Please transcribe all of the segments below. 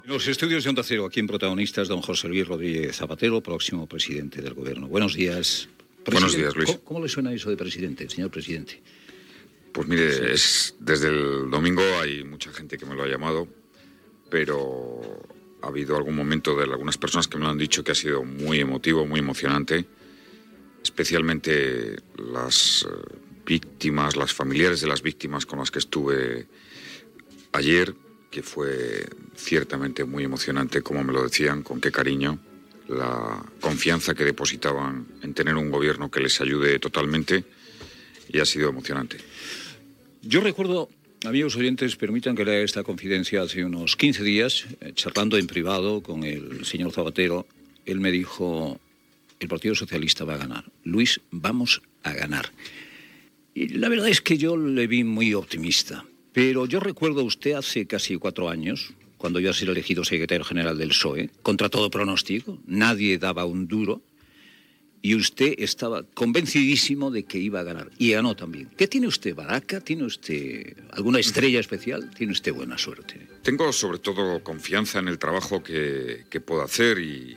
En los estudios de Onda Cero, aquí en Protagonistas, don José Luis Rodríguez Zapatero, próximo presidente del Gobierno. Buenos días. Buenos días, Luis. ¿Cómo le suena eso de presidente, señor presidente? Pues mire, desde el domingo hay mucha gente que me lo ha llamado, pero ha habido algún momento de algunas personas que me lo han dicho que ha sido muy emotivo, muy emocionante, especialmente las víctimas, las familiares de las víctimas con las que estuve ayer, que fue ciertamente muy emocionante, como me lo decían, con qué cariño, la confianza que depositaban en tener un gobierno que les ayude totalmente, y ha sido emocionante. Yo recuerdo, amigos oyentes, permitan que lea esta confidencia, hace unos 15 días, charlando en privado con el señor Zapatero, él me dijo, el Partido Socialista va a ganar. Luis, vamos a ganar. Y la verdad es que yo le vi muy optimista. Pero yo recuerdo a usted hace casi 4 años, cuando iba a ser elegido secretario general del PSOE, contra todo pronóstico, nadie daba un duro, y usted estaba convencidísimo de que iba a ganar, y ganó también. ¿Qué tiene usted, Baraca? ¿Tiene usted alguna estrella especial? ¿Tiene usted buena suerte? Tengo sobre todo confianza en el trabajo que puedo hacer y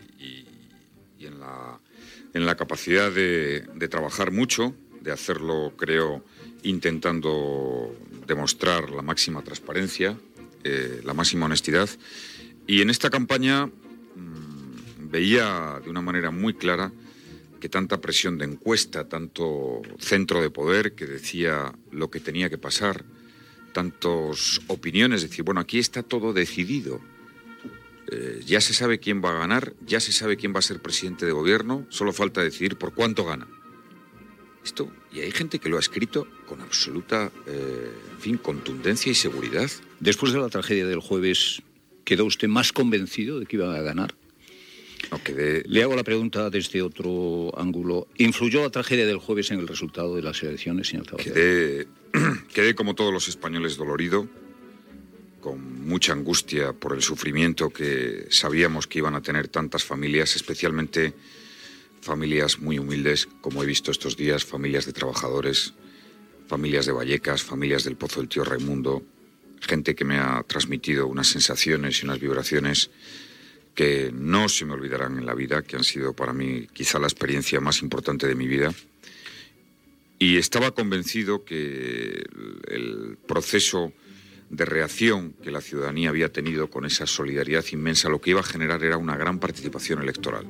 en la capacidad de trabajar mucho, de hacerlo, creo, intentando demostrar la máxima transparencia, la máxima honestidad. Y en esta campaña veía de una manera muy clara que tanta presión de encuesta, tanto centro de poder que decía lo que tenía que pasar, tantas opiniones, decir, bueno, aquí está todo decidido. Ya se sabe quién va a ganar, ya se sabe quién va a ser presidente de gobierno, solo falta decidir por cuánto gana. Esto, y hay gente que lo ha escrito con absoluta, contundencia y seguridad. Después de la tragedia del jueves, ¿quedó usted más convencido de que iba a ganar? No, quedé... Le hago la pregunta desde otro ángulo. ¿Influyó la tragedia del jueves en el resultado de las elecciones, señor Zapatero? Quedé como todos los españoles dolorido, con mucha angustia por el sufrimiento que sabíamos que iban a tener tantas familias, especialmente familias muy humildes, como he visto estos días, familias de trabajadores, familias de Vallecas, familias del Pozo del Tío Raimundo, gente que me ha transmitido unas sensaciones y unas vibraciones que no se me olvidarán en la vida, que han sido para mí quizá la experiencia más importante de mi vida. Y estaba convencido que el proceso de reacción que la ciudadanía había tenido con esa solidaridad inmensa, lo que iba a generar era una gran participación electoral.